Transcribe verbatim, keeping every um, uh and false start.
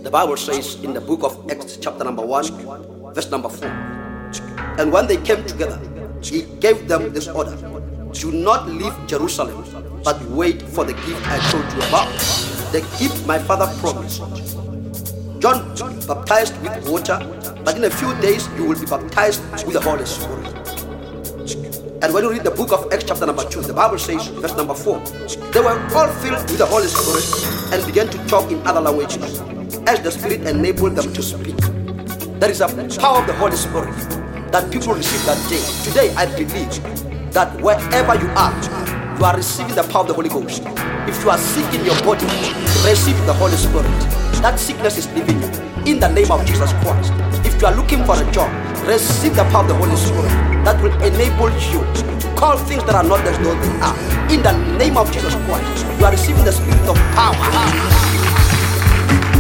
The Bible says in the book of Acts chapter number one, verse number four. And when they came together, he gave them this order: do not leave Jerusalem, but wait for the gift I told you about, the gift my father promised. John baptized with water, but in a few days you will be baptized with the Holy Spirit. And when you read the book of Acts chapter number two, the Bible says, verse number four, they were all filled with the Holy Spirit and began to talk in other languages as the Spirit enabled them to speak. There is a power of the Holy Spirit that people receive that day. Today I believe that wherever you are, you are receiving the power of the Holy Ghost. If you are sick in your body, receive the Holy Spirit. That sickness is leaving you in the name of Jesus Christ. If you are looking for a job, receive the power of the Holy Spirit that will enable you to call things that are not as though they are. In the name of Jesus Christ, you are receiving the spirit of power.